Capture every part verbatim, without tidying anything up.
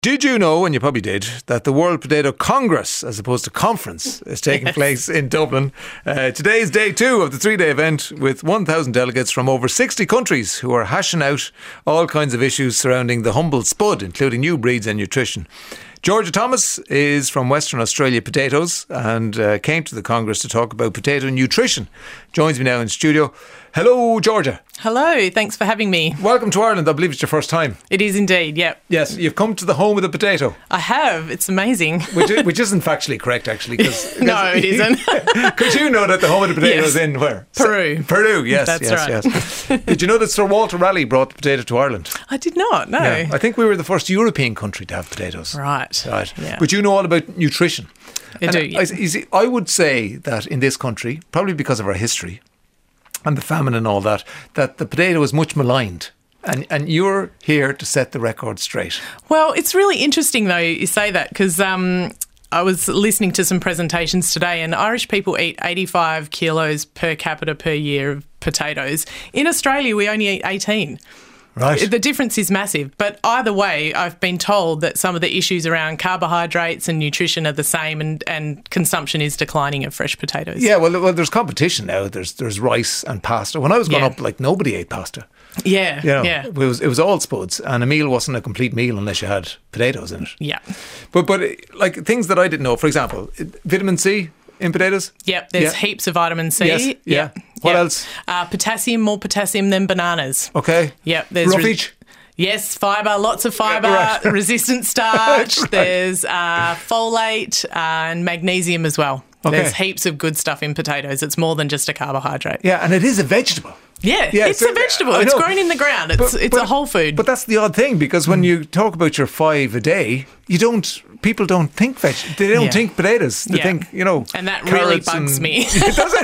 Did you know, and you probably did, that the World Potato Congress, as opposed to conference, is taking yes. place in Dublin? Uh, today is day two of the three-day event with one thousand delegates from over sixty countries who are hashing out all kinds of issues surrounding the humble spud, including new breeds and nutrition. Georgia Thomas is from Western Australia Potatoes and uh, came to the Congress to talk about potato nutrition. Joins me now in studio. Hello, Georgia. Hello, thanks for having me. Welcome to Ireland. I believe it's your first time. It is indeed, yep. Yes, you've come to the home of the potato. I have. It's amazing. Which, which isn't factually correct, actually. Cause, cause no, it isn't. Because you know that the home of the potato is yes. in where? Peru. So, Peru, yes. That's yes, right. Yes. Did you know that Sir Walter Raleigh brought the potato to Ireland? I did not, no. Yeah. I think we were the first European country to have potatoes. Right. Right. Yeah. But you know all about nutrition. I and do, I, yes. I, you see, I would say that in this country, probably because of our history, and the famine and all that, that the potato is much maligned. And and you're here to set the record straight. Well, it's really interesting, though, you say that, because um, I was listening to some presentations today, and Irish people eat eighty-five kilos per capita per year of potatoes. In Australia, we only eat eighteen. Right. The difference is massive. But either way, I've been told that some of the issues around carbohydrates and nutrition are the same, and, and consumption is declining of fresh potatoes. Yeah, well, well, there's competition now. There's there's rice and pasta. When I was growing yeah. up, like, nobody ate pasta. Yeah, you know, yeah. It was, it was all spuds, and a meal wasn't a complete meal unless you had potatoes in it. Yeah. But, but like, things that I didn't know, for example, vitamin C in potatoes? Yep, there's yeah. heaps of vitamin C. Yes, yeah. Yep. What yep. else? Uh, potassium, more potassium than bananas. Okay. Yep. There's roughage? Re- yes, fibre, lots of fibre, yeah, right. resistant starch, right. there's uh, folate uh, and magnesium as well. Okay. There's heaps of good stuff in potatoes. It's more than just a carbohydrate. Yeah, and it is a vegetable. Yeah, yeah it's so, a vegetable. I It's know. grown in the ground. It's but, it's but, a whole food. But that's the odd thing, because when mm. you talk about your five a day, you don't. People don't think veg. They don't yeah. think potatoes. They yeah. think, you know, and that really bugs and, me. Does it?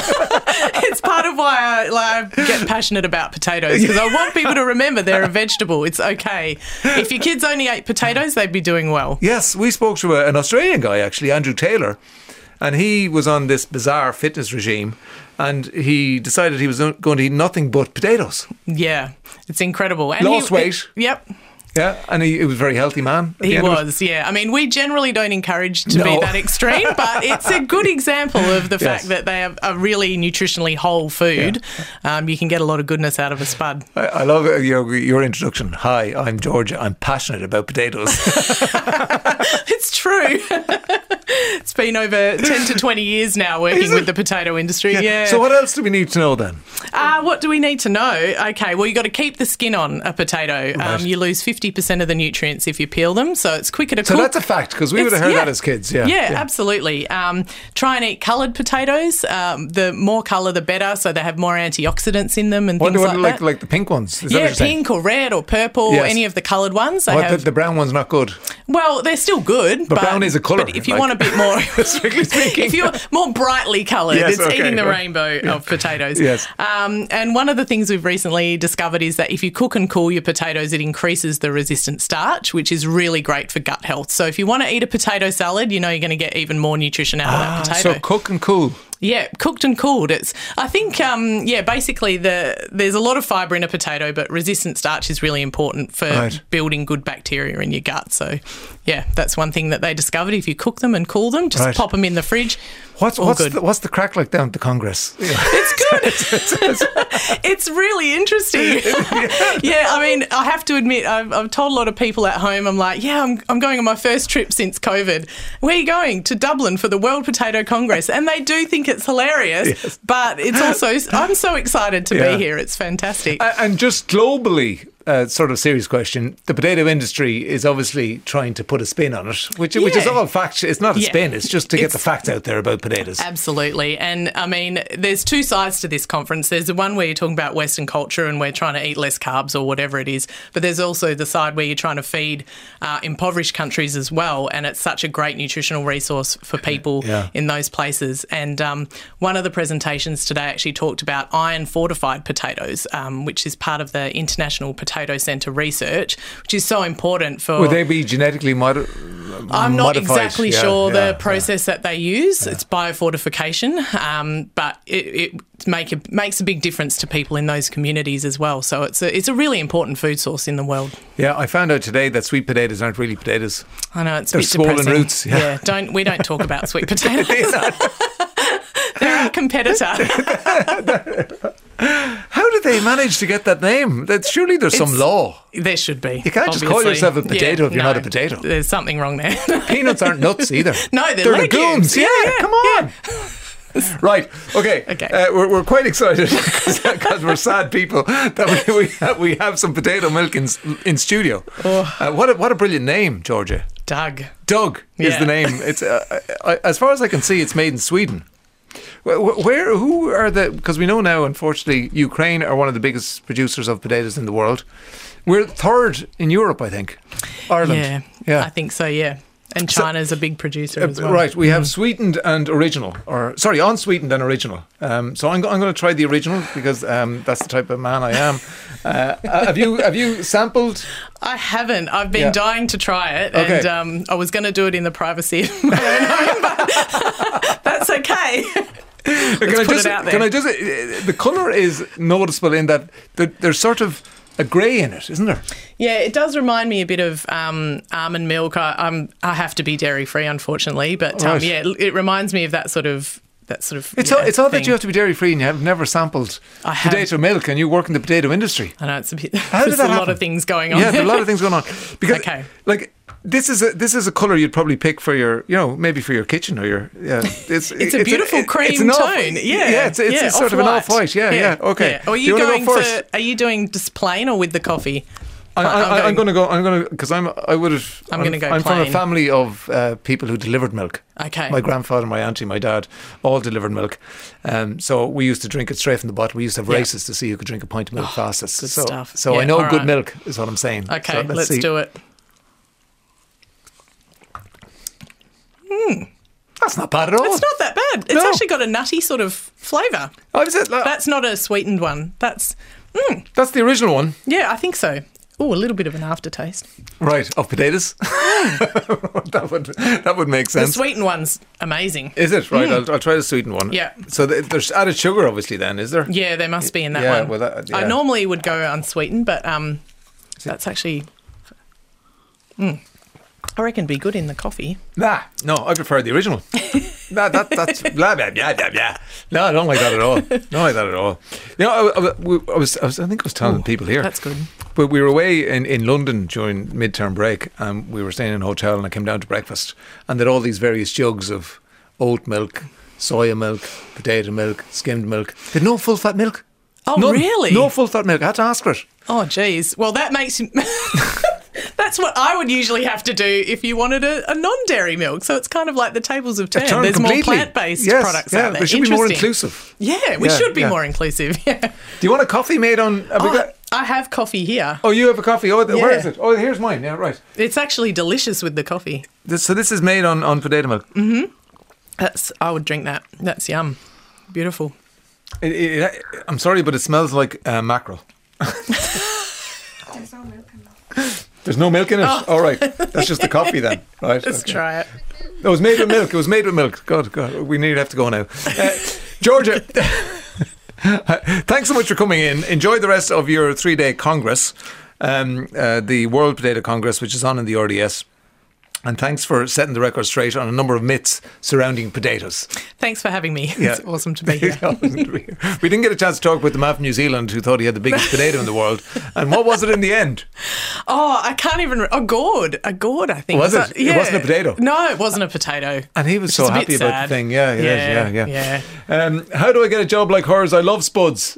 It's part of why I, like, I get passionate about potatoes, because I want people to remember they're a vegetable. It's okay. If your kids only ate potatoes, they'd be doing well. Yes, we spoke to a, an Australian guy, actually, Andrew Taylor, and he was on this bizarre fitness regime, and he decided he was going to eat nothing but potatoes. Yeah, it's incredible. And Lost he, weight. It, yep. Yeah, and he, he was a very healthy man. He was, yeah. I mean, we generally don't encourage to no. be that extreme, but it's a good example of the yes. fact that they have a really nutritionally whole food. Yeah. Um, you can get a lot of goodness out of a spud. I, I love your, your introduction. Hi, I'm Georgia. I'm passionate about potatoes. It's true. It's been over ten to twenty years now working with the potato industry. Yeah. yeah. So what else do we need to know then? Uh, what do we need to know? Okay, well, you got to keep the skin on a potato. Right. Um, you lose fifty percent of the nutrients if you peel them, so it's quicker to so cook. So that's a fact, because we it's, would have heard yeah. that as kids. Yeah, yeah, yeah. absolutely. Um, try and eat coloured potatoes. Um, the more colour, the better, so they have more antioxidants in them and what, things what, like, like that. Like the pink ones? Is yeah, that what pink or red or purple, yes. any of the coloured ones. They what, have, the, the brown one's not good? Well, they're still good. But, but brown is a colour. But if you like, want a bit more... strictly speaking. If you're more brightly coloured, yes, it's okay, eating the okay. rainbow yeah. of potatoes. Yes. Um, and one of the things we've recently discovered is that if you cook and cool your potatoes, it increases the resistant starch, which is really great for gut health. So if you want to eat a potato salad, you know you're going to get even more nutrition out ah, of that potato. So cook and cool. Yeah, cooked and cooled. It's. I think, um, yeah, basically the there's a lot of fibre in a potato, but resistant starch is really important for right. building good bacteria in your gut. So, yeah, that's one thing that they discovered. If you cook them and cool them, just right. pop them in the fridge. What's all what's good. the, what's the crack like down at the Congress? Yeah. It's good. it's, it's, it's, it's really interesting. yeah. yeah, I mean, I have to admit, I've, I've told a lot of people at home, I'm like, yeah, I'm, I'm going on my first trip since COVID. Where are you going? To Dublin for the World Potato Congress. And they do think it's hilarious, yes. but it's also, I'm so excited to yeah. be here. It's fantastic. And just globally, uh, sort of serious question, the potato industry is obviously trying to put a spin on it, which, yeah. which is all fact. It's not a yeah. spin, it's just to get it's, the facts out there about potatoes. Absolutely. And I mean, there's two sides to this conference. There's the one where you're talking about Western culture and we're trying to eat less carbs or whatever it is, but there's also the side where you're trying to feed uh, impoverished countries as well, and it's such a great nutritional resource for people yeah. in those places. And um, one of the presentations today actually talked about iron fortified potatoes, um, which is part of the International Potato Centre research, which is so important for... Would they be genetically mod- I'm not modified. exactly Yeah, sure yeah, the process that they use. Yeah. It's biofortification, um, but it, it make a, makes a big difference to people in those communities as well. So it's a, it's a really important food source in the world. Yeah, I found out today that sweet potatoes aren't really potatoes. I know, it's a They're bit swollen depressing. roots. Yeah. yeah, don't we don't talk about sweet potatoes. They're our competitor. How did they manage to get that name? That surely there's some It's- law. There should be. You can't just call obviously. yourself a potato Yeah, if you're no, not a potato. There's something wrong there. Peanuts aren't nuts either. No, they're, They're legumes. legumes. Yeah, Yeah, yeah, come on. Right. Okay. Okay. Uh, we're, we're quite excited because we're sad people that we we have, we have some potato milk in in studio. Oh. Uh, what a, what a brilliant name, Georgia. Doug. Doug is Yeah. the name. It's uh, I, as far as I can see, it's made in Sweden. Where, where who are the? Because we know now, unfortunately, Ukraine are one of the biggest producers of potatoes in the world. We're third in Europe, I think. Ireland. Yeah, Yeah. I think so, yeah. And So- China's a big producer Uh, as well. Right, we have sweetened and original, or sorry, unsweetened and original. Um, so I'm, go- I'm going to try the original because um, that's the type of man I am. Uh, have you have you sampled? I haven't. I've been Yeah. dying to try it, Okay. and um, I was going to do it in the privacy of my own home, but that's okay. can I put just it out there. can I just? Uh, the colour is noticeable in that there, there's sort of a grey in it, isn't there? Yeah, it does remind me a bit of um, almond milk. I, I'm, I have to be dairy free, unfortunately, but um, Right. yeah, it, it reminds me of that sort of that sort of. It's yeah, all, it's all thing. that you have to be dairy free, and you have never sampled I have. potato milk, and you work in the potato industry. I know it's a bit. How did there's that a lot happen? of things going on. Yeah, there's a lot of things going on. Because, Okay. like, this is a this is a colour you'd probably pick for your, you know, maybe for your kitchen or your. Yeah, it's It's a beautiful cream it's an off- tone. Yeah, yeah, it's, it's yeah, a sort of an off-white. off-white. Yeah, yeah. Okay. Yeah. Are Do you, wanna going go first? for? Are you doing just plain or with the coffee? I, I, I'm going to go. I'm going to because I'm. I would have. I'm gonna go I'm from a plain. family of uh, people who delivered milk. Okay. My grandfather, my auntie, my dad, all delivered milk. Um, so we used to drink it straight from the bottle. We used to have Yeah. races to see who could drink a pint of milk fastest. good so, stuff. So Yeah, I know all good right. milk is what I'm saying. Okay, So let's see. do it. That's not bad at all. It's not that bad. It's No. actually got a nutty sort of flavour. Oh, is it? That's not a sweetened one. That's mm, That's the original one, yeah, I think so. Oh, a little bit of an aftertaste. right? Of potatoes. that would that would make The sense. sweetened one's amazing. Is it right? I'll, I'll try the sweetened one. Yeah. So th- there's added sugar, obviously. Then is there? Yeah, there must be in that Yeah, one. well, that- I yeah. normally would go unsweetened, but um, that's actually. Mm, I reckon be good in the coffee. Nah, no, I prefer the original. nah, that, that's blah, blah, blah, blah, blah. No, I don't like that at all. Don't like that at all. You know, I, I, I was, I was, I think I was telling Ooh, people here. That's good. But we were away in, in London during midterm break, and we were staying in a hotel, and I came down to breakfast, and there had all these various jugs of oat milk, soya milk, potato milk, skimmed milk. They had no full fat milk. Oh, None. really? No full fat milk. I had to ask for it. Oh, geez. Well, that makes. That's what I would usually have to do if you wanted a, a non-dairy milk. So it's kind of like the tables have turned. Turned There's completely. more plant-based Yes, products yeah, out there. we should be more Interesting. inclusive. Yeah, we Yeah, should be yeah. more inclusive. Yeah. Do you want a coffee made on? Have we Oh, got- I have coffee here. oh, you have a coffee. Oh, th- where Yeah. is it? Oh, here's mine. Yeah, right. It's actually delicious with the coffee. This, so this is made on, on potato milk. That's. I would drink that. That's yum. Beautiful. It, it, it, I'm sorry, but it smells like uh, mackerel. There's no milk in that. There's no milk in it. All right, that's just the coffee then. Right. Let's okay. try it. It was made with milk. It was made with milk. God, God, we nearly have to go now. Uh, Georgia, thanks so much for coming in. Enjoy the rest of your three-day Congress, um, uh, the World Potato Congress, which is on in the R D S. And thanks for setting the record straight on a number of myths surrounding potatoes. Thanks for having me. Yeah. It's awesome to be here. We didn't get a chance to talk with the man from New Zealand who thought he had the biggest potato in the world. And what was it in the end? Oh, I can't even. Re- a gourd. A gourd, I think. Was that- it? It wasn't a potato? No, it wasn't a potato. And he was Which so is a bit happy about sad. the thing. Yeah, yeah, yeah, Yeah, yeah. Um, how do I get a job like hers? I love spuds.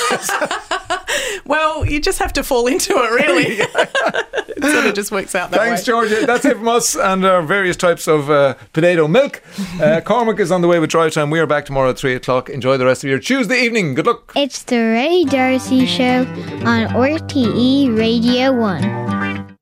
Well, you just have to fall into it, really. It sort of just works out that Thanks, way. Georgia. That's it from us and our various types of uh, potato milk. Uh, Cormac is on the way with Drive Time. We are back tomorrow at three o'clock. Enjoy the rest of your Tuesday evening. Good luck. It's the Ray Darcy Show on R T E Radio one.